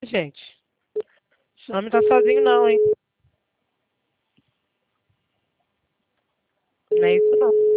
gente. Esse homem tá sozinho não, hein? Não é isso não.